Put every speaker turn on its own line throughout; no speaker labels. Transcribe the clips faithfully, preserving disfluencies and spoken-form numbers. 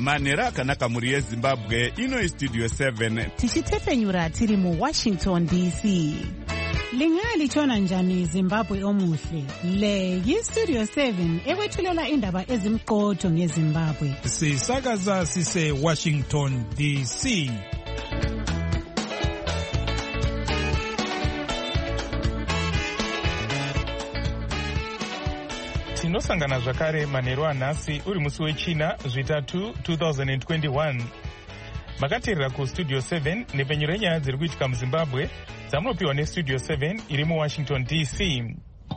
manhero akanaka mhuri yezimbabwe. Ino istudio seven
tichitefenyura tiri muwashington D C. Lingalitshona njani Zimbabwe omuhle? Le yistudio seven ekwethulela indaba ezimqotho ngeZimbabwe.
Sisakaza sise Washington D C.
Tinosangana zvakare manheru anhasi uri musi wechina zvitatu two thousand twenty-one. Makateerera kustudio seven nepfenyuro yenyaya dziri kuitika muZimbabwe dzamunopiwa nestudio seven iri muWashington D C.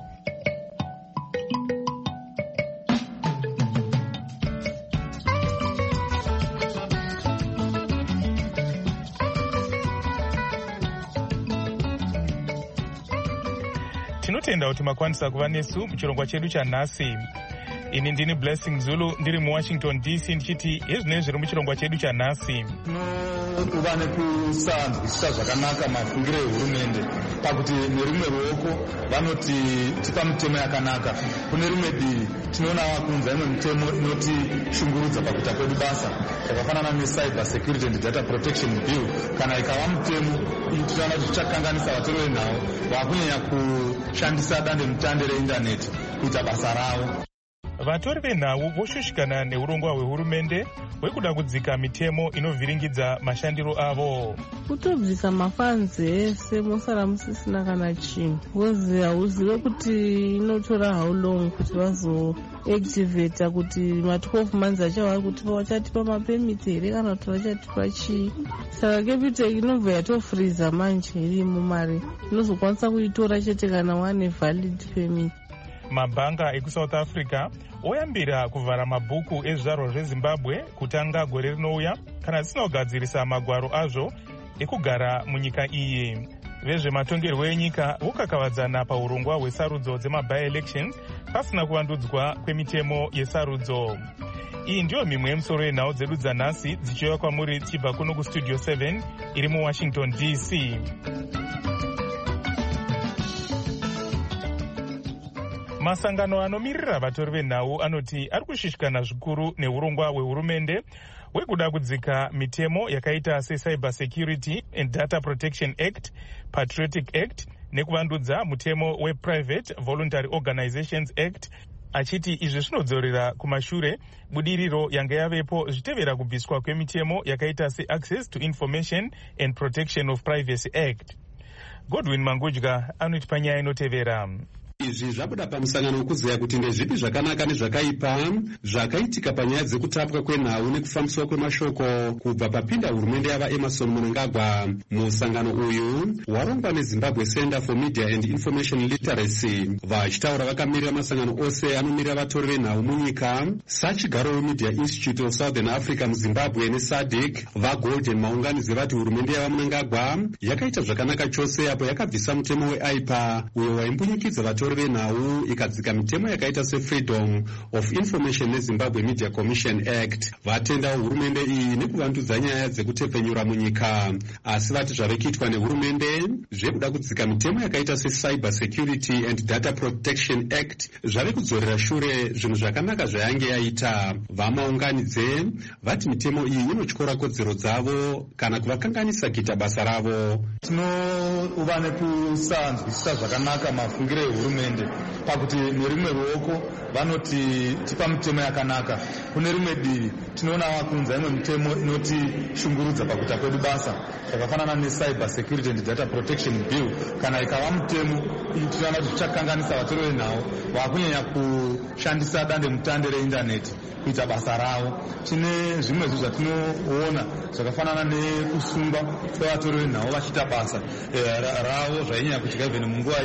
Tinotenda kuti makwanisa kuva nesu muchirongwa chedu chanhasi. Ini ndini Blessing Zulu ndiri muWashington D C ndichiti ezvinenge zviri muchirongwa chedu chanhasi.
Kuva nekusanzwisisa zvakanaka mafungiro ehurumende pakuti nerimwe ruoko vanoti tipa mitemo yakanaka, kune rimwe divi tinoona vakunza imwe mitemo inotishungurudza pakuita kwedu basa yakafanana necyber security and data protection bill. Kana ikava mutemo tinoona kuti tichakanganisa vatoro venhau vakunyanya kushandisa dande mutande reindaneti kuita basa ravo.
Vatori venhau voshushikana neurongwa hwehurumende hwekuda kudzika mitemo inovhiringidza mashandiro avo.
Kutodzika mafanzi ese mosara musisina kana chinhu. Wozi hauzive kuti inotora how long kuti vazoactivata kuti ma twelve months achavari kutipa vachatipa mapemiti here kana kuti vachatipa chii. Saka Capitec inobva yatofriza manje irimo mari inozokwanisa kuitora chete kana wane valid permit.
Mabhanga ekuSouth Africa oyambira kuvhara mabhuku ezvizvarwa zveZimbabwe kutanga gore rinouya kana zvisina kugadzirisa magwaro azvo ekugara munyika iyi. Vezvematongerwo enyika vokakavadzana paurongwa hwesarudzo dzema-by-elections pasina kuvandudzwa kwemitemo yesarudzo. Iyi ndiyo mimwe yemusoro yenhau dzedu dzanhasi dzichiuya kwamuri tichibva kuno kustudio seven iri muWashington D C. Masangano anomirira vatori venhau anoti ari kushushikana zvikuru neurongwa hwehurumende hwekuda kudzika mitemo yakaita seCyber Security and Data Protection Act, Patriotic Act nekuvandudza mutemo wePrivate Voluntary Organizations Act, achiti izvi zvinodzorera kumashure budiriro yanga yavepo zvitevera kubviswa kwemitemo yakaita seAccess to Information and Protection of Privacy Act. Godwin Mangudya anoti panyaya inotevera.
Izvi zvabuda pamusangano wekuziya kuti ndezvipi zvakanaka nezvakaipa zvakaitika panyaya dzekutapwa kwenhau nekufambiswa kwemashoko kubva papinda hurumende yava Emerson Mnangagwa. Musangano uyu warongwa neZimbabwe Center for Media and Information Literacy. Vachitaura vakamirira masangano ose anomirira vatori venhau munyika sachigaro weMedia Institute of Southern Africa muZimbabwe neSADC vaGolden maunganizi vati hurumende yava Mnangagwa yakaita zvakanaka chose apo yakabvisa mutemo weI P A uyo waimbunyikidza vatori venhau ikadzika mitemo yakaita seFreedom of Information neZimbabwe Media Commission Act. Vatendawo hurumende iyi nekuvandudza nyaya dzekutepfenyura munyika, asi vati zvave kuitwa nehurumende zvekuda kudzika mitemo yakaita seCyber Security and Data Protection Act zvave kudzorera shure zvinhu zvakanaka zvayange yaita. Vamaunganidze vati mitemo iyi inotyora kodzero dzavo kana kuvakanganisa kuita basa ravo.
Tinova nekusanzwisisa zvakanaka mafungiro ehurumende pakuti nerimwe ruoko vanoti tipa mitemo yakanaka, kune rimwe divi tinoona vakunza imwe mitemo inotishungurudza pakuita kwedu basa yakafanana neCyber Security and Data Protection Bill. Kana ikava mutemo tinoona kuti tichakanganisa vatori venhau vakunyanya kushandisa dande mutande reindaneti kuita basa ravo. Tine zvimwe zvo zvatinoona zvakafanana nekusungwa kwevatori venhau vachiita basa ravo zvainyanya kuitika even munguva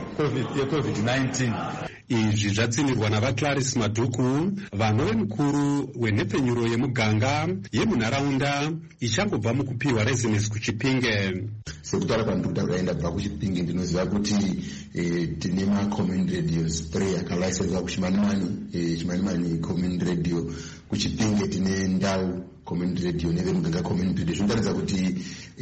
yeCovid nineteen.
Izvi zvatsinirwa navaClarice Madhuku, vanove mukuru wenhepfenyuro yemuganga yemunharaunda ichangobva mukupiwa residence kuChipinge.
Sekutaura kwandikuda kuenda kubva kuChipinge ndinoziva kuti tine ma-community radio spray yakalaisenzwa kuChimanimani, Chimanimani community radio. Kuchipinge tine ndau community radio nevemuganga community radio. Zvinotaridza kuti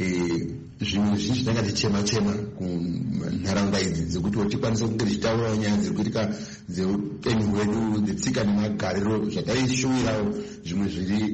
zvinhu zvinji zvanga tichema chema kunharaunda idzi dzekuti tikwanise kunge tichitaurawo nyaya dziri kuitika dzeupenyu hwedu, dzetsika nemagariro zvataishuvirawo zvimwe zviri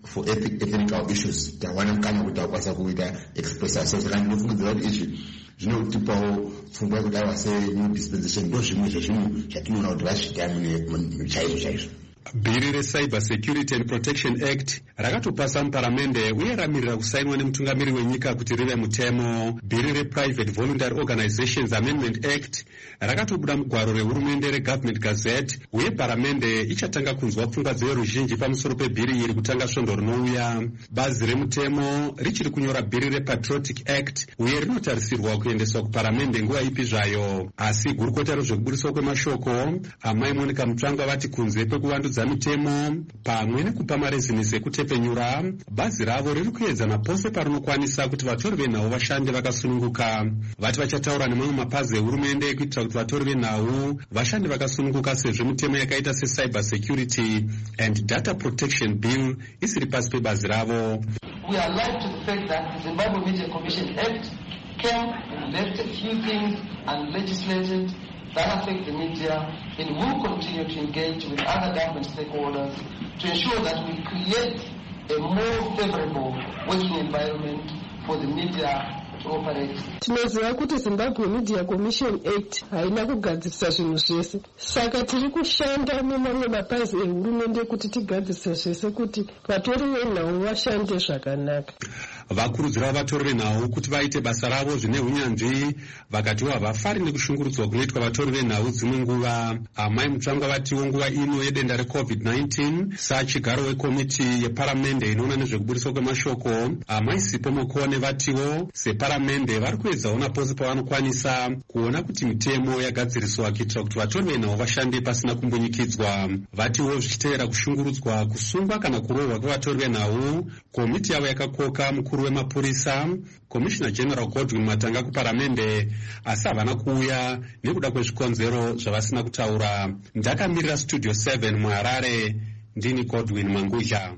for ethical issues tawana mukanya kuti akwanisa kuita expressa so saka ndinofungidzira kuti izvi zvinotipawo pfungwa yekuti aiwa senew dispensation ndo zvimwe zvezvinhu zvatinoona kuti vazviita chaizvo chaizvo.
Bhiri reCyber Security and Protection Act rakatopasa muparamende uye ramirira kusainwa nemutungamiri wenyika kuti rive mutemo. Bhiri rePrivate Voluntary Organizations Amendment Act rakatobuda mugwaro rehurumende reGovernment Gazette uye paramende ichatanga kunzwa pfungwa dzeveruzhinji pamusoro pebhiri iri kutanga svondo rinouya. Bazi remutemo richiri kunyora bhiri rePatriotic Act uye rinotarisirwa kuendeswa kuparamende nguva ipi zvayo, asi gurukota rezvekubudiswa kwemashoko Amai Monica Mutsvangwa vati kunze kwekuvandudza mitemo pamwe nekupa marezinesi ekutepenyura, bazi ravo riri kuedzana pose parinokwanisa kuti vatori venhau vashande vakasununguka. Vati vachataura nemamwe mapazi ehurumende kuitira kuti vatori venhau vashande vakasununguka sezvo mitemo yakaita seCyber Security and Data Protection Bill isiri pasi pebazi ravo.
We are alive to the fact that the Zimbabwe Media Commission Act came and left a few things unlegislated that affect the media, and will continue to engage with other government stakeholders to ensure that we create a more favorable working environment for the media to operate.
Tinoziva kuti Zimbabwe Media Commission Act haina kugadzirisa zvinhu zvese, saka tiri kushanda nemamwe mapazi ehurumende kuti tigadzirisa zvese kuti vatori venhau vashande zvakanaka.
Vakurudzira vatori venhau kuti vaite basa ravo zvine unyanzvi, vakati havafari nekushungurudzwa kunoitwa vatori venhau dzimwe nguva. Amai Mutsvangwa vatiwo nguva ino yedenda reCovid nineteen sachigaro wekomiti yeparamende inoona nezvekubudiswa kwemashoko, Amai Sipo Mokone vatiwo separamende vari kuedzaona pose pavanokwanisa kuona kuti mitemo yagadziriswa kuitira kuti vatori venhau vashande pasina kumbunyikidzwa. Vatiwo zvichiteera kushungurudzwa, kusungwa kana kurohwa kwevatori venhau, komiti yavo yakakoka mukuru wemapurisa, Commissioner General Godwin Matanga kuparamende, asi havana kuuya nekuda kwezvikonzero zvavasina kutaura. Ndakamirira Studio seven muHarare, ndini Godwin Manguja.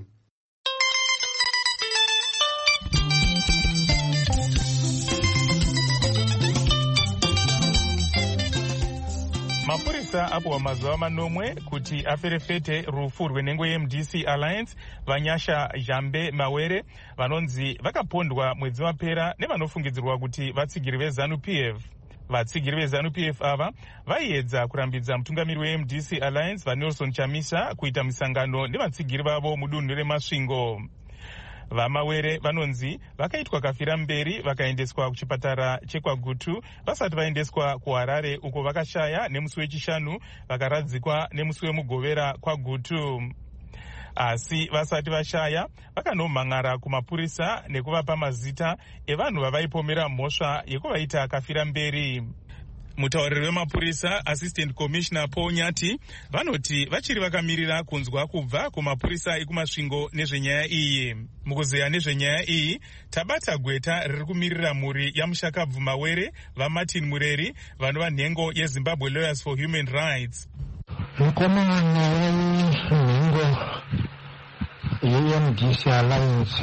Mapurisa apuwa mazuva manomwe kuti aferefete rufu rwenhengo yeM D C Alliance Vanyasha Jambe Mawere vanonzi vakapondwa mwedzi wapera nevanofungidzirwa kuti vatsigiri veZANU P F. Vatsigiri veZANU P F ava vaiedza kurambidza mutungamiri weM D C Alliance vaNelson Chamisa kuita misangano nevatsigiri vavo mudunhu reMasvingo. Vamawere vanonzi vakaitwa kafira mberi vakaendeswa kuchipatara chekwaGutu vasati vaendeswa kuHarare uko vakashaya nemusi wechishanu vakaradzikwa nemusi wemugovera kwaGutu. Asi vasati vashaya vakanomhan'ara kumapurisa nekuvapa mazita evanhu vavaipomera mhosva yekuvaita kafira mberi. Mutauriri wemapurisa Assistant Commissioner Paul Nyati vanoti vachiri vakamirira kunzwa kubva kumapurisa ekumasvingo nezvenyaya iyi. Mukuzeya nezvenyaya iyi tabata gweta riri kumirira mhuri yaMushakabvu Mawere vaMartin Mureri vanova nhengo yeZimbabwe Lawyers for Human Rights.
Mukomana wenhengo yeM D C Alliance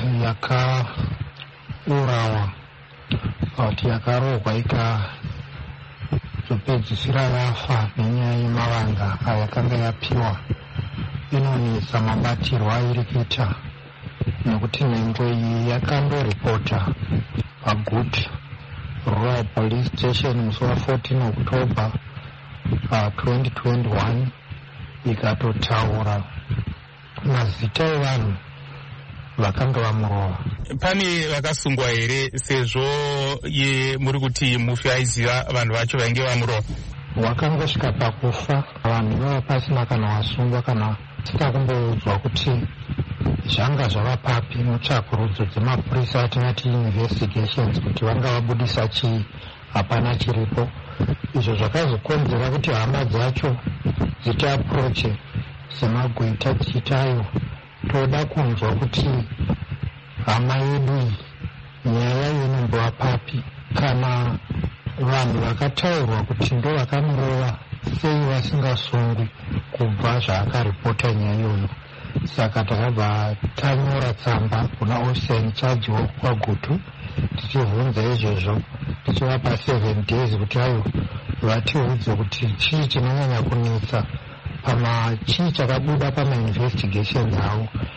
yakaurawa kuti yakarohwa ika zopedzisira yafa nenyaya yemavanga ayakanga yapiwa inonetsa mabatirwo airi kuita nekuti nhengo iyi yakandoripota paGutu Rural Police Station musi wa14 October uh, twenty twenty-one ikatotaura mazita evanhu vakanga vamurova.
Pane vakasungwa here sezvo ye muri kuti mufi aiziva vanhu vacho vainge vamurova?
Wakangosvika pakufa vanhu vava pasina kana wasungwa kana sika kumboudzwa kuti zvanga zvava papi mutsvakurudzo dzemapurisa atinoti investigations kuti vanga vabudisa chii, hapana chiripo. Izvo zvakazokonzera kuti hama dzacho dziti aproche semagweta dzichitayo toda kunzwa kuti hama yedu nyaya inombova papi, kana vanhu vakataurwa kuti ndo vakamurova sei vasingasungwi kubva zvaakaripota nyaya iyoyo. Saka takabva tanyora tsamba kuna officer in charge kwaGutu tichibvunza izvozvo, tichivapa seven days kuti ayo vatiudze kuti chii chinonyanya kunetsa pama chii chakabuda pamainvestigations avo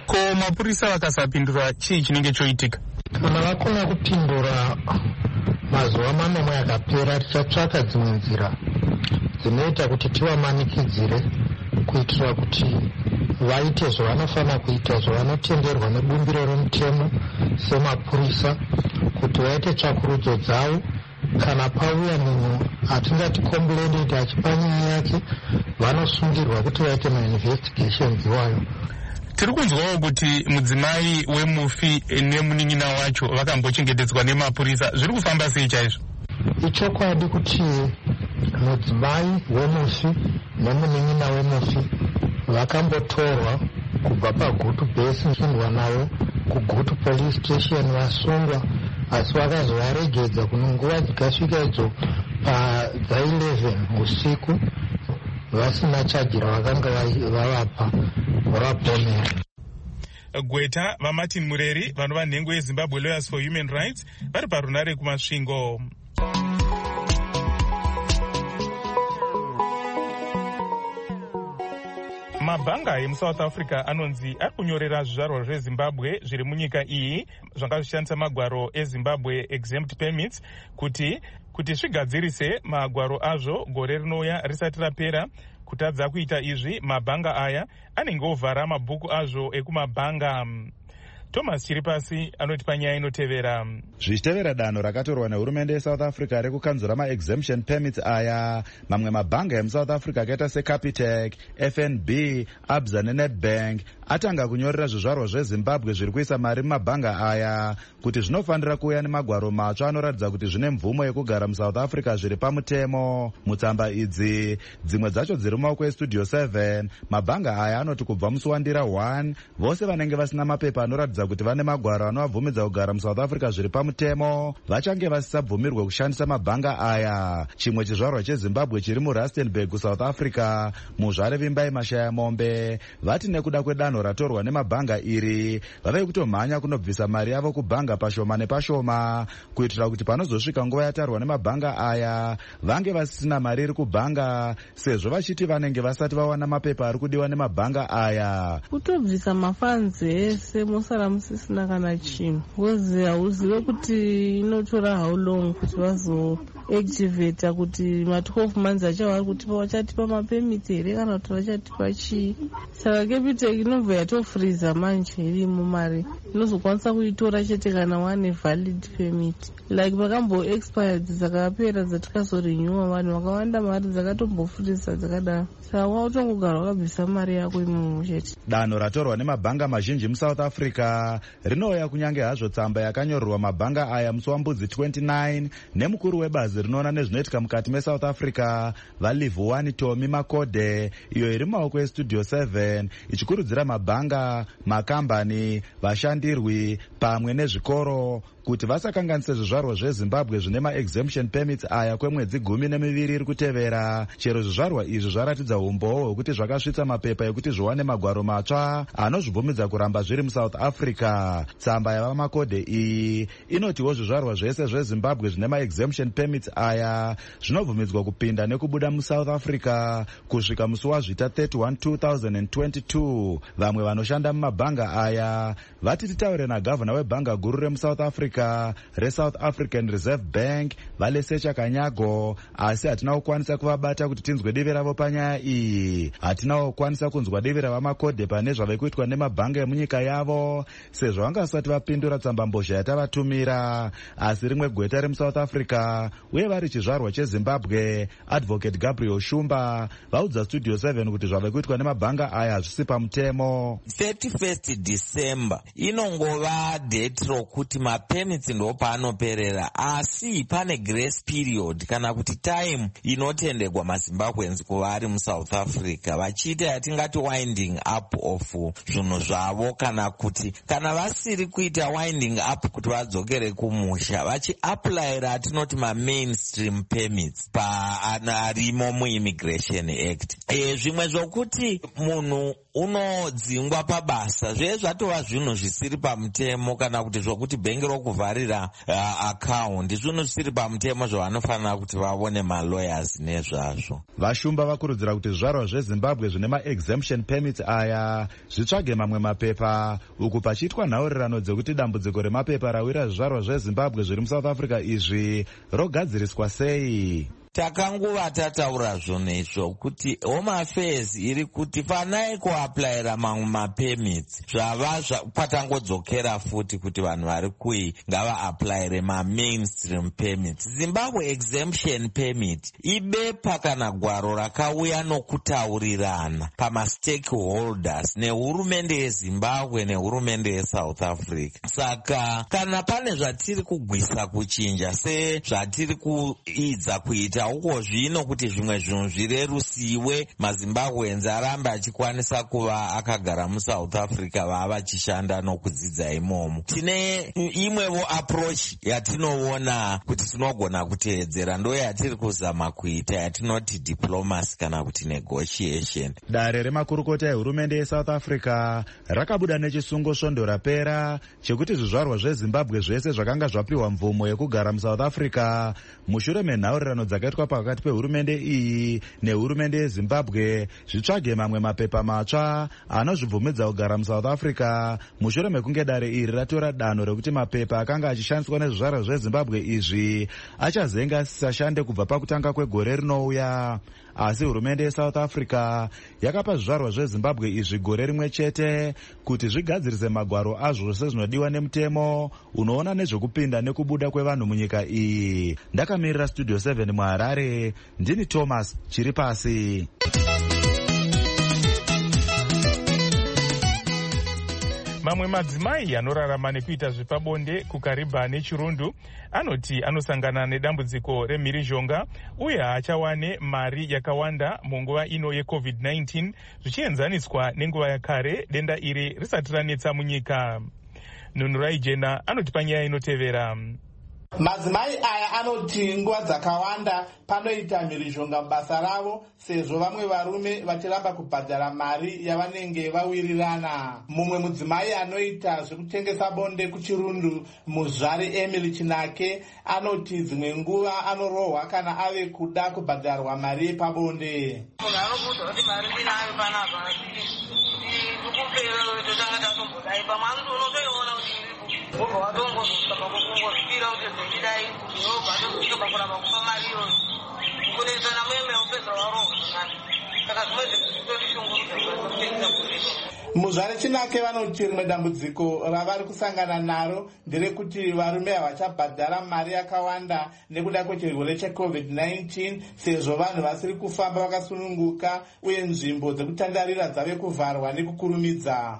Ko mapurisa vakasapindura chii chinenge choitika?
Kana vakona kupindura mazuva manomwe akapera, tichatsvaka dzimwe nzira dzinoita kuti tivamanikidzire kuitira kuti vaite zvavanofanira kuita, zvavanotenderwa nebumbiro romutemo semapurisa, kuti vaite tsvakurudzo dzavo. Kana pauya munhu atingati complainant achipa nyaya yake, vanosungirwa kuti vaite mainvestigations iwayo.
Tiri kunzwawo kuti mudzimai wemufi nemunin'ina wacho vakambochengetedzwa nemapurisa. Zviri kufamba sei chaizvo?
Ichokwadi kuti mudzimai wemufi nemunin'ina wemufi vakambotorwa kubva pagutu base ndwa navo kugutu police station vasungwa, asi vakazovaregedza kuno nguva dzikasvika idzo padza eleven usiku vasina chaji ravakanga vavapa vavaponera.
Gweta vaMartin Mureri vanova nhengo yeZimbabwe Lawyers for Human Rights vari parunare kumasvingo. Mabhanga emuSouth Africa anonzi ari kunyorera zvizvarwa zveZimbabwe zviri munyika iyi zvanga zvishandisa magwaro eZimbabwe exempt permits kuti kuti zvigadzirise magwaro azvo gore rinouya risati rapera. Kutadza kuita izvi, mabhanga aya anenge ovhara mabhuku azvo ekumabhanga. Thomas Chiripasi anoti panyaya inotevera.
Zvichitevera danho rakatorwa nehurumende yeSouth Africa rekukanzura ma-exemption permits aya, mamwe mabhanga emuSouth Africa akaita seCapitec, F N B, Absa neNedbank atanga kunyorera zvizvarwa zveZimbabwe zviri kuisa mari mumabhanga aya kuti zvinofanira kuuya nemagwaro matsva anoratidza kuti zvine mvumo yekugara muSouth Africa zviri pamutemo. Mutsamba idzi dzimwe dzacho dziri mumaoko eStudio seven, mabhanga aya anoti kubva musi wandira one vose vanenge vasina mapepa anoratidza kuti vane magwaro anovabvumidza kugara muSouth Africa zviri pamutemo vachange vasisabvumirwe kushandisa mabhanga aya. Chimwe chizvarwa cheZimbabwe chiri muRustenburg, South Africa, muzvare Vimbai Mashaya Mombe vati nekuda kwedanho ratorwa nemabhanga iri vave kutomhanya kunobvisa mari yavo kubhanga pashoma nepashoma kuitira kuti panozosvika nguva yatarwa nemabhanga aya vange vasisina mari iri kubhanga, sezvo vachiti vanenge vasati vawana mapepa ari kudiwa nemabhanga aya.
Kutobvisa mafanzi ese mosara musisina kana chinhu, wozi hauzive kuti inotora how long kuti vazoactivata, kuti ma twelve months achavari kutipa vachatipa mapemiti here kana kuti vachatipa chii. Saka Capitec inobva yatofriza manje irimo mari, inozokwanisa kuitora chete kana wane valid permit. Like pakambo expired dzakapera dzatikazorenewa, vanhu vakawanda mari dzakatombofriza dzakadaro. Saka wautongogara wakabvisa mari yako imomo chete.
Danho ratorwa nemabhanga mazhinji muSouth Africa rinouya kunyange hazvo tsamba yakanyorerwa mabhanga aya musi waMbudzi twenty-nine nemukuru webazi rinoona nezvinoitika mukati meSouth Africa vaLivhuwani Tomi Makode, iyo iri mumaoko eStudio seven ichikurudzira mabhanga, makambani, vashandirwi pamwe nezvikoro kuti vasakanganise zvizvarwa zveZimbabwe zvine ma-exemption permits aya kwemwedzi gumi nemiviri iri kutevera. Chero zvizvarwa izvi zvaratidza umbowo hwekuti zvakasvitsa mapepa ekuti zviwane magwaro matsva anozvibvumidza kuramba zviri muSouth Africa. Tsamba yavaMakode iyi inotiwo zvizvarwa zvese zveZimbabwe zvine ma-exemption permits aya zvinobvumidzwa kupinda nekubuda muSouth Africa kusvika musi wazvita thirty-one two thousand twenty-two. Vamwe vanoshanda mumabhanga aya vati titaure nagavhana webhanga guru remuSouth Africa reSouth African Reserve Bank Valesecha Kanyago, asi hatina kukwanisa kuvabata kuti tinzwe divi ravo panyaya iyi. Hatina kukwanisa kunzwa divi ravaMakode pane zvave kuitwa nemabhanga emunyika yavo, sezvo vangasati vapindura tsamba mbozha yatavatumira. Asi rimwe gweta remuSouth Africa uye vari chizvarwa cheZimbabwe, Advocate Gabriel Shumba, vaudza Studio seven kuti zvave kuitwa nemabhanga aya hazvisi pamutemo.
thirty-first December inongova date rokuti mapermits ndo paanoperera, asi pane grace period kana kuti time inotendegwa maZimbabweans kuva ari muSouth Africa vachiita yatingati winding up of zvinhu zvavo kana kuti kana vasiri kuita winding up kuti vadzokere kumusha vachiaplyira atinoti mamainstream permits paarimo muimmigration act. E, zvimwe zvokuti munhu unodzingwa pabasa zve zvatova zvinhu zvisiri pamutemo, kana kuti zvokuti bhengi rokuvharira uh, akaundi zvinhu zvisiri pamutemo zvavanofanira kuti vaone malawyers nezvazvo.
Vashumba vakurudzira kuti zvizvarwa zvezimbabwe zvine maexemption permits aya zvitsvage mamwe mapepa, uku pachiitwa nhaurirano dzekuti dambudziko remapepa rawira zvizvarwa zvezimbabwe zviri muSouth Africa izvi rogadziriswa sei.
Takanguva tataura zvonhu izvo kuti Home Affairs iri kuti fanai kuaplyira mamwe mapemits zvava patangodzokera futi kuti vanhu vari kui ngavaaplyire mamainstream permits. Zimbabwe exemption permit ibepa kana gwaro rakauya nokutaurirana pamastakeholders nehurumende yeZimbabwe nehurumende yeSouth Africa. Saka kana pane zvatiri kugwisa kuchinja sezvatiri kuidza kuita uko zvino kuti zvimwe zvinhu zvirerusiwe, maZimbabweans arambe achikwanisa kuva akagara muSouth Africa vava vachishanda nokudzidza imomo. Tine imwevo approach yatinoona kuti tinogona kuteedzera, ndo yatiri kuzama kuita yatinoti diplomacy kana kuti negotiation.
Dare remakurukota ehurumende yeSouth Africa rakabuda nechisungo svondo rapera chekuti zvizvarwa zveZimbabwe zvese zvakanga zvapiwa mvumo yekugara muSouth Africa mushure menhaurirano dzakaitwa pakati pehurumende iyi nehurumende yeZimbabwe zvitsvage mamwe mapepa matsva anozvibvumidza kugara muSouth Africa mushure mekunge dare iri ratora danho rekuti mapepa akanga achishandiswa nezvizvarwa zveZimbabwe izvi achazenga asisashande kubva pakutanga kwegore rinouya. Asi hurumende yeSouth Africa yakapa zvizvarwa zveZimbabwe izvi gore rimwe chete kuti zvigadzirise magwaro azvo sezvinodiwa nemutemo unoona nezvekupinda nekubuda kwevanhu munyika iyi. Ndakamirira Studio seven muHarare, ndini Thomas Chiripasi.
Mamwe madzimai anorarama nekuita zvepabonde kuKariba neChirundu anoti anosangana nedambudziko remhirizhonga uye haachawane mari yakawanda munguva ino yecovid nineteen zvichienzaniswa nenguva yakare denda iri risati ranetsa munyika. Nunurai Jena anoti panyaya inotevera.
Madzimai aya anoti nguva dzakawanda panoita mhirizhonga mubasa ravo sezvo vamwe varume vachiramba kubhadhara mari yavanenge vawirirana. Mumwe mudzimai anoita zvekutengesa bonde kuChirundu, muzvari Emily Chinake, anoti dzimwe nguva anorohwa kana ave kuda kubhadharwa mari yepabonde.
Munhu anokuudza kuti mari ndinayo panapa ndikupera totanga tatombodai pamwe anoti unotoiona kuti wobva watongozosaka kukungozvipira kuti zvechidai inobva tozosvika pakuramba kupa mari iyoyo kunesana mueme upedza warohwa zvakare. Saka zvimwe zvekutotishungurudza
muzvare Chinake vanoti rimwe dambudziko ravari kusangana naro nderekuti varume havachabhadhara mari yakawanda nekuda kwechirwere checovid nineteen sezvo vanhu vasiri kufamba vakasununguka uye nzvimbo dzekutandarira dzave kuvharwa nekukurumidza.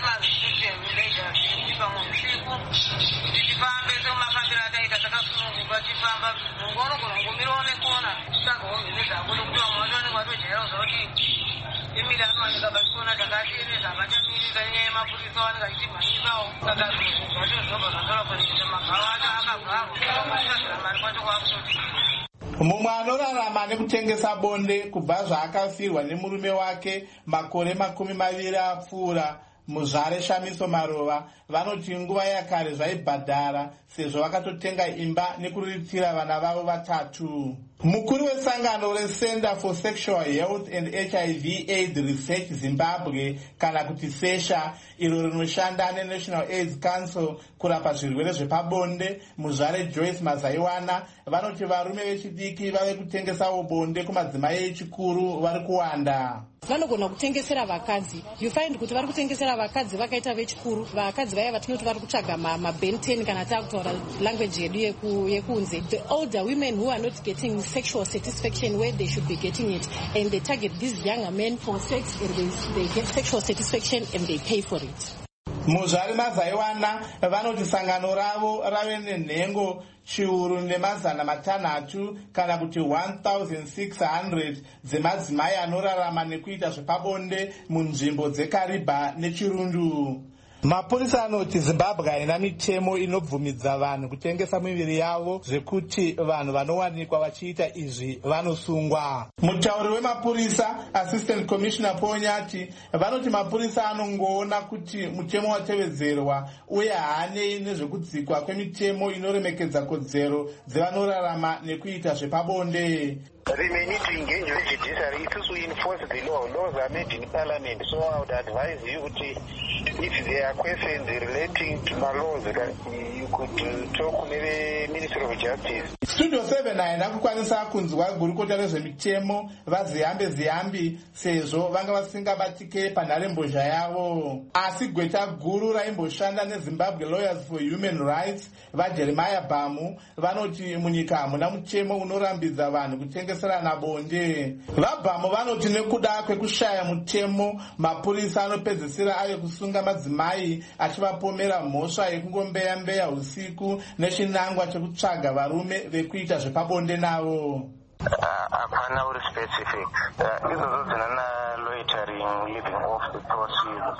Pamwe usiku tichifambe semafambiro ataita takasununguka tifamba ungonogona ngumirawo nekona tisagomhene dzako nekuti vamwe vacho vanenge vatojairawo zvakuti imiri anowanika vachiona takatieneza vachamirira nyaya yemapurisa wanenge achitimhanyisawo saka zvacho zvinobva zvandorofanikuti magaro acho akavharwa vakashashira mari kwacho kwakutoti.
Mumwe anorarama nekutengesa bonde kubva zvaakafirwa nemurume wake makore makumi maviri apfuura, muzvare Shamiso Marova, vanoti nguva yakare zvaibhadhara sezvo vakatotenga imba nekuriritira vana vavo vatatu. Mukuru wesangano reCenter for Sexual Health and H I V AIDS Research Zimbabwe kana kuti SESHA, iro rinoshanda neNational AIDS Council kurapa zvirwere zvepabonde, muzvare Joyce Mazaiwana, vanoti varume vechidiki vave kutengesawo bonde kumadzimai echikuru vari kuwanda.
Vanogona kutengesera vakadzi. You find kuti vari kutengesera vakadzi vakaita vechikuru, vakadzi vaya vatinoti vari kutsvaga mabenten kana takutaura language yedu yekunze. The older women who are not getting sexual satisfaction where they should be getting it, and they target these younger men for sex and they, they get sexual satisfaction and they pay for it.
Muzvare Mazaiwana vanoti sangano ravo rave nenhengo chiuru nemazana matanhatu kana kuti one thousand six hundred dzemadzimai anorarama nekuita zvepabonde munzvimbo dzeKariba neChirundu. Mapurisa anoti Zimbabwe haina mitemo inobvumidza vanhu kutengesa miviri yavo, zvekuti vanhu vanowanikwa vachiita izvi vanosungwa. Mutauri wemapurisa Assistant Commissioner Ponyati vanoti mapurisa anongoona kuti mutemo watevedzerwa uye haanei nezvekudzikwa kwemitemo inoremekedza kodzero dzevanorarama nekuita zvepabonde.
They may need to engage with the judiciary to enforce the law. Laws are made in parliament, so I would advise you to, if there are questions relating to my laws, you could talk with the Ministry of Justice.
Studio seven haina kukwanisa kunzwa gurukota rezvemitemo vaziyambe ziyambi sezvo vanga vasingabatike panharembozha yavo. Asi gweta guru raimboshanda neZimbabwe Lawyers for Human Rights vaJeremiah Bhamu vanoti munyika hamuna mutemo unorambidza vanhu kutengeserana bonde. VaBhamu vanoti nekuda kwekushaya mutemo mapurisa anopedzisira ave kusunga madzimai achivapomera mhosva yekungombeya mbeya usiku nechinangwa chekutsvaga varume vekuita zvepabonde navo.
Hapana uri specific. Izvozo dzinana loitering, living off the proceeds,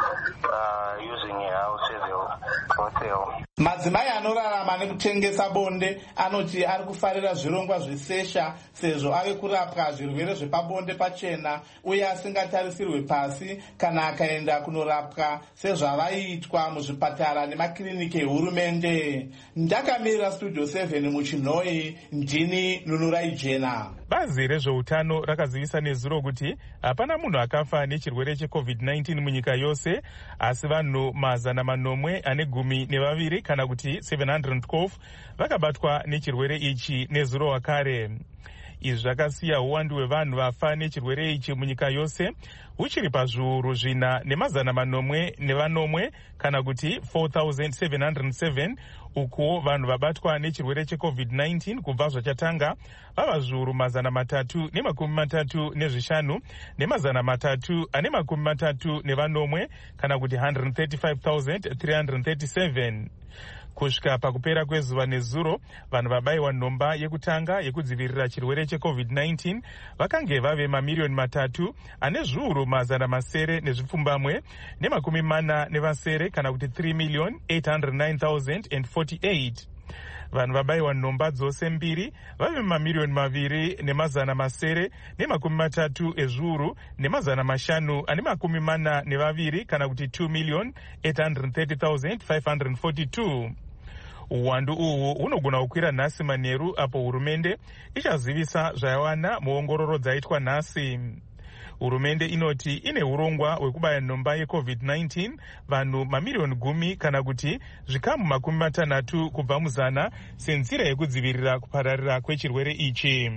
using a house as a hotel.
Madzimai anorarama nekutengesa bonde anoti ari kufarira zvirongwa zvesesha sezvo ave kurapwa zvirwere zvepabonde pachena uye asingatarisirwe pasi kana akaenda kunorapwa sezvavaitwa muzvipatara nemakiriniki ehurumende. Ndakamirira Studio seven muChinoi, ndini Nunurai Jena.
Bazi rezveutano rakazivisa nezuro kuti hapana munhu akafa nechirwere checovid nineteen munyika yose, asi vanhu mazana manomwe ane gumi nevaviri kana kuti seven hundred twelve vakabatwa nechirwere ichi nezuro wakare. Izvi zvakasiya uwandu hwevanhu vafa nechirwere ichi munyika yose huchiri pazviuru zvina nemazana manomwe nevanomwe kana kuti four thousand seven hundred seven, uko vanhu vabatwa nechirwere checovid nineteen kubva zvachatanga vava zviuru mazana matatu nemakumi matatu nezvishanu nemazana matatu ane makumi matatu nevanomwe kana kuti one hundred thirty-five thousand three hundred thirty-seven. Kusvika pakupera kwezuva nezuro, vanhu vabayiwa nhomba yekutanga yekudzivirira chirwere checovid nineteen vakange vave mamiliyoni matatu ane zviuru mazana masere nezvipfumbamwe nemakumi mana nevasere kana kuti three million eight hundred nine thousand forty-eight. Vanhu vabayiwa nhomba dzose mbiri vave mamiliyoni maviri nemazana masere nemakumi matatu ezviuru nemazana mashanu ane makumi mana nevaviri kana kuti two million eight hundred thirty thousand five hundred forty-two. Uwandu uhu hunogona kukwira nhasi manheru apo hurumende ichazivisa zvayawana muongororo dzaitwa nhasi. Hurumende inoti ine urongwa hwekubaya nhomba yecovid nineteen vanhu mamiliyoni gumi kana kuti zvikamu makumi matanhatu kubva muzana senzira yekudzivirira kupararira kwechirwere ichi.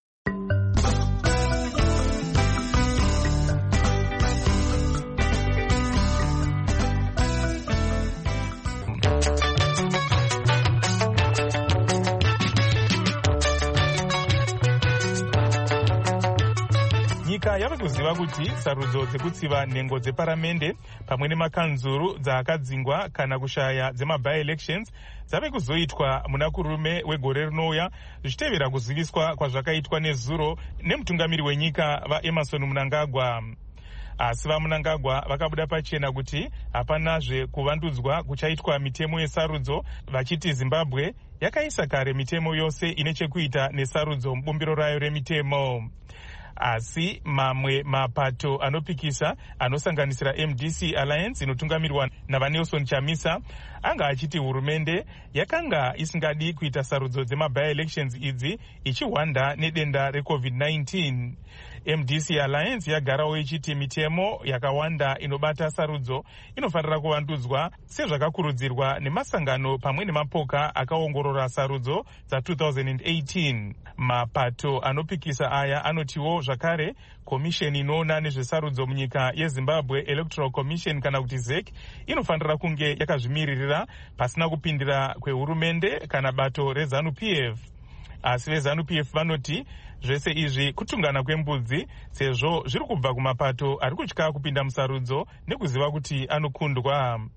Nyika yava kuziva kuti sarudzo dzekutsiva nhengo dzeparamende pamwe nemakanzuru dzaakadzingwa kana kushaya dzemabi-elections dzave kuzoitwa muna kurume wegore rinouya, zvichitevera kuziviswa kwazvakaitwa nezuro nemutungamiri wenyika vaEmerson Mnangagwa. Asi vaMnangagwa vakabuda pachena kuti hapanazve kuvandudzwa kuchaitwa mitemo yesarudzo, vachiti Zimbabwe yakaisa kare mitemo yose ine chekuita nesarudzo mubumbiro rayo remitemo. Asi mamwe mapato anopikisa anosanganisira M D C Alliance inotungamirwa navaNelson Chamisa anga achiti hurumende yakanga isingadi kuita sarudzo dzemabi-elections idzi ichihwanda nedenda recovid nineteen. M D C Alliance yagarawo ichiti mitemo yakawanda inobata sarudzo inofanira kuvandudzwa sezvakakurudzirwa nemasangano pamwe nemapoka akaongorora sarudzo dza two thousand eighteen. Mapato anopikisa aya anotiwo zvakare komisheni inoona nezvesarudzo munyika yeZimbabwe Electoral Commission kana kuti Z E C inofanira kunge yakazvimiririra pasina kupindira kwehurumende kana bato reZANU P F. Asi veZANU P F vanoti zvese izvi kutungana kwembudzi sezvo zviri kubva kumapato ari kutya kupinda musarudzo nekuziva kuti anokundwa.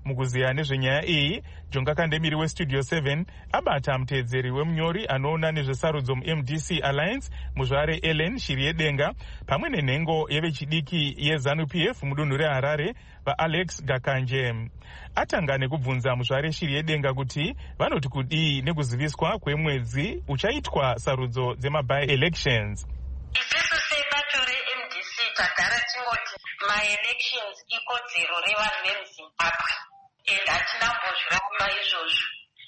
Mukuziya nezvenyaya iyi, Jonga Kandemiri westudio seven abata muteedzeri wemunyori anoona nezvesarudzo mu-M D C Alliance muzvare Ellen Shiriedenga pamwe nenhengo yevechidiki yeZANU-P F mudunhu reHarare vaAlex Gakanje. Atanga nekubvunza muzvare Shiriedenga kuti vanoti kudii nekuziviswa kwemwedzi uchaitwa sarudzo dzema-by-elections.
Isusu sebato re-M D C tagara tingoti ma-elections ikodzero revanhu vemuZimbabwe, and hatina mbozviramba izvozvo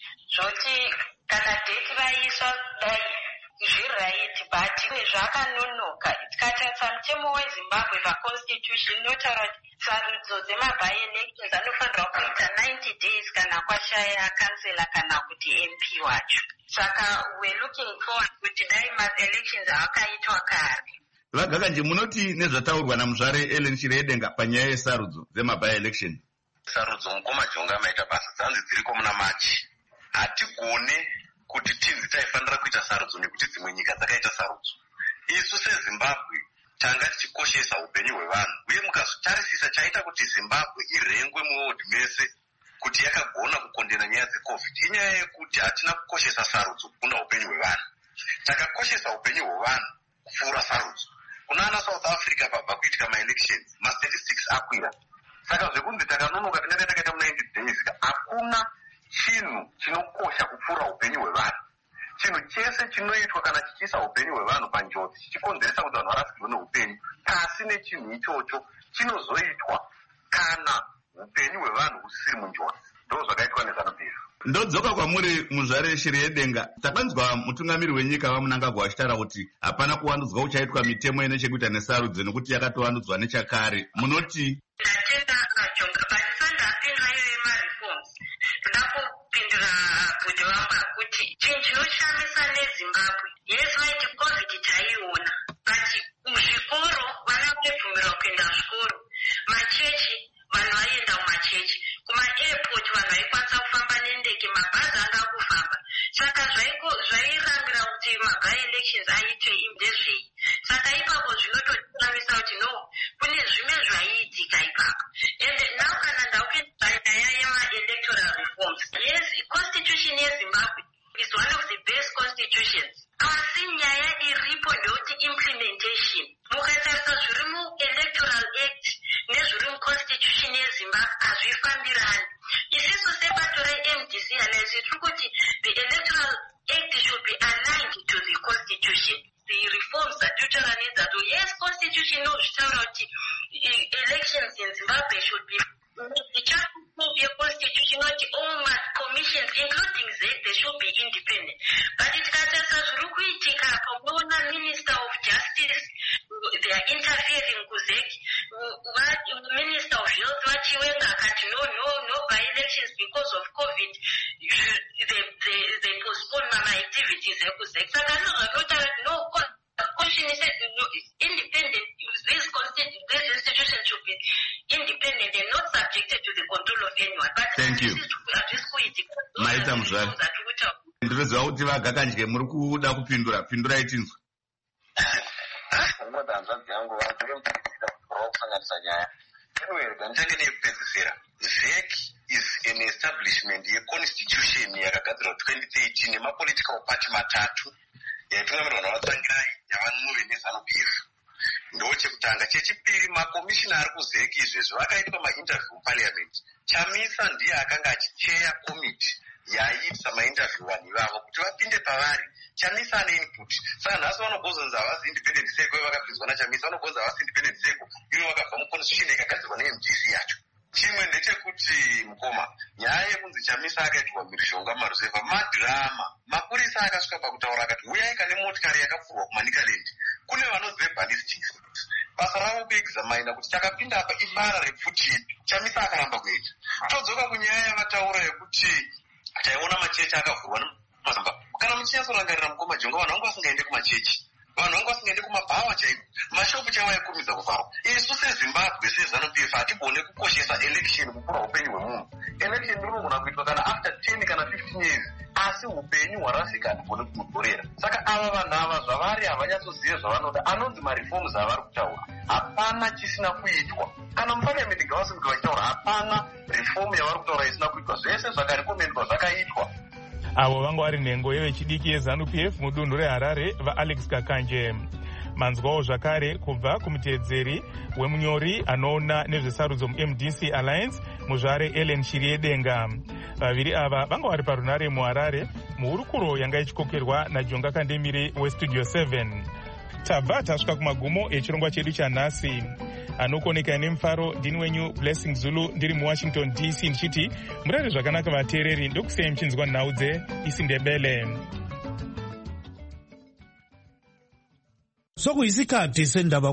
zvoti kana date vaiswa dai zviright, but zvakanonoka. Tikatarisa mutemo weZimbabwe paconstitution inotaura kuti sarudzo dzema-by-elections anofanirwa kuita ninety days kana kwashaya kansela kana kuti M P wacho. Saka we're looking forward kuti dai ma-elections akaitwa kare.
Vagakanje, munoti nezvataurwa namuzvare Ellen Shiriedenga panyaya yesarudzo dzema-by-election?
Sarudzo mukoma Jonga maita basa dzanzi dziriko muna machi. Hatigone kuti tinzi taifanira kuita sarudzo nekuti dzimwe nyika dzakaita sarudzo. Isu seZimbabwe tanga tichikoshesa upenyu hwevanhu, uye mukazotarisisa chaita kuti Zimbabwe irengwe muworld mese kuti yakagona kukondena nyaya dzeCovid inyaya yekuti hatina kukoshesa sarudzo kukunda upenyu hwevanhu. Takakoshesa upenyu hwevanhu kupfuura sarudzo. Kunaana South Africa pabva kuitika ma-elections, ma-statistics akwira. Saka zvekunzi takanonoka tinenge takaita mu-ninety days, hakuna chinhu chinokosha kupfuura upenyu hwevanhu. Chinhu chese chinoitwa kana chichiisa upenyu hwevanhu panjodzi, chichikonzeresa kuti vanhu varasikirwe neupenyu, pasi nechinhu ichocho chinozoitwa kana upenyu hwevanhu husiri munjodzi. Ndo zvakaitwa neZANU-P F.
Ndodzoka kwamuri muzvare Shiriedenga, takanzwa mutungamiri wenyika vaMnangagwa vachitaura kuti hapana kuwandudzwa kuchaitwa mitemo ine chekuita nesarudzo nekuti yakatowandudzwa nechakare. Munoti?
Ndatenda Jonga, but sandapindura iyo yema-reforms. Ndakupindura bhujo wangu kuti chinhu chinoshamisa neZimbabwe, yes vaiti COVID taiona, but muzvikoro vana vaibvumirwa kuenda zvikoro, machechi vanhu vaienda kumachechi, kuma-airport vanhu vaikwanisa kufamba nendege, mabhazi anga kufamba. Saka zvairangira kuti ma-by-elections aitwe ndezvei. Saka ipapo zvinototiramisa kuti no, kune zvimwe zvaiitika ipapo. And now kana ndaupinda nyaya yema-electoral reforms, yes, constitution yeZimbabwe is one of the best constitutions. Asi nyaya iripo ndeyoti implementation. Mukatarisa zviri mu-electoral act nezviri mu-constitution yeZimbabwe hazvifambirani. Isisu sebato re-M D C Alliance tiri kuti the electoral act should be aligned to the constitution. The reforms that you tell me that, yes, constitution knows kuti elections in Zimbabwe should be the chapter of your constitution, not all my commissions, including Z, they should be independent. But it can't zuri kuitika pamuona Minister of Justice, they are interfering kuzek, Minister of Health vachiwenga akati no, no, no by elections because of COVID, they, they, they postpone my activities ekuzek. Saka no, no, constitution is independent. These these institutions should be independent and not subjected to the control of anyone. But
thank you. Maita muzvare. Ndinoziva kuti Vagakanje muri kuda kupindura, pindurai tinzwa.
Ngoda hanzvadzi yangu vakusanganisa nyaya. Anyway, ndichange nekupedzisira. Z E C is an establishment yeconstitution yakagadzirwa twenty thirteen nemapolitical party matatu yaitungamirirwa navatsangirai yavanhuve neZANU-P F. Ndo chekutanga. Chechipiri, makomishina ari kuZ E C izvezvo vakaitwa mainterview muparliament. Chamisa ndiye akanga achicheya komiti yaiitisa mainterview vanhu ivavo kuti vapinde pavari. Chamisa ane input. Saka nhasi vanogozonzi havasi independent seko ivo vakapinzwa naChamisa, vanogozonzi havasi independent seko ivo vakabva muconstitution yakagadzirwa ne-M D C yacho. Chimwe ndechekuti mukoma, nyaya yekunzi Chamisa akaitirwa mhirizhonga maruzevha madhirama. Mapurisa akasvika pakutaura akati uyai kane motikari yakapfurwa kuManicaland. Kune vanonzi ballistics. Basa ravo kuexamaina kuti takapinda apa ibara repfuti. Chamisa akaramba kuita. Todzoka kunyaya yavataura yekuti taiona machechi akavhurwa nemazamba. Kana muchinyatsorangarira mukoma Jonga, vanhu vangu vasingaende kumachechi, vanhu vangu vasingaende kumabhawa chaiko, mashopu chaivo aikurumidza kuvharwa. Isu seZimbabwe seZANU-P F hatigone kukoshesa election kupfuura upenyu hwemunhu. Election inogona kuitwa kana after ten kana fifteen years, asi asi upenyu hwarasika hatigoni kumudhorera. Saka ava vanhu ava zvavari havanyatsoziva zvavanoda. Anonzi mareforms avari kutaura hapana chisina kuitwa. Kana muparliament ngavasimike vachitaura hapana reform yavari kutaura isina kuitwa. Zvese zvakarekomendwa zvakaitwa.
Avo vanga vari nhengo yevechidiki yeZANU P F mudunhu reHarare vaAlex Kakanje. Manzwawo zvakare kubva kumuteedzeri wemunyori anoona nezvesarudzo muM D C Alliance muzvare Ellen Shiriedenga. Vaviri ava vanga vari parunare muHarare muhurukuro yanga ichikokerwa naJonga Kandemire weStudio seven. Tabva tasvika kumagumo echirongwa chedu chanhasi. Anokoneka nemufaro ndini wenyu Blessing Zulu ndiri muWashington D C ndichiti murare zvakanaka vateereri, ndokusei muchinzwa nhau dze isiNdebele.
Sokuyisikhathi sendaba